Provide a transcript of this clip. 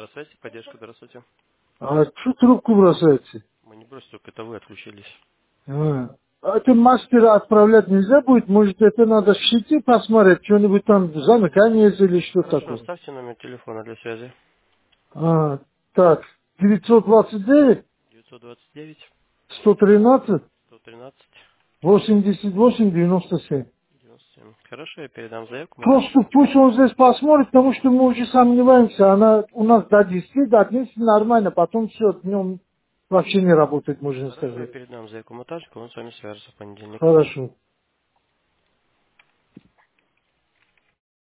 Здравствуйте, поддержка, здравствуйте. А что трубку бросаете? Мы не бросили, только это вы отключились. А это мастера отправлять нельзя будет? Может, это надо в сети посмотреть, что-нибудь там замыкание или что Хорошо, такое? оставьте номер телефона для связи. А, так, 929 929 113 113 88 97. 97. Хорошо, я передам заявку, монтаж. Просто пусть он здесь посмотрит, потому что мы уже сомневаемся. Она у нас до 10, до 11 нормально, потом все, днем вообще не работает, можно Хорошо, я сказать. передам заявку монтажнику, он с вами свяжется в понедельник. Хорошо.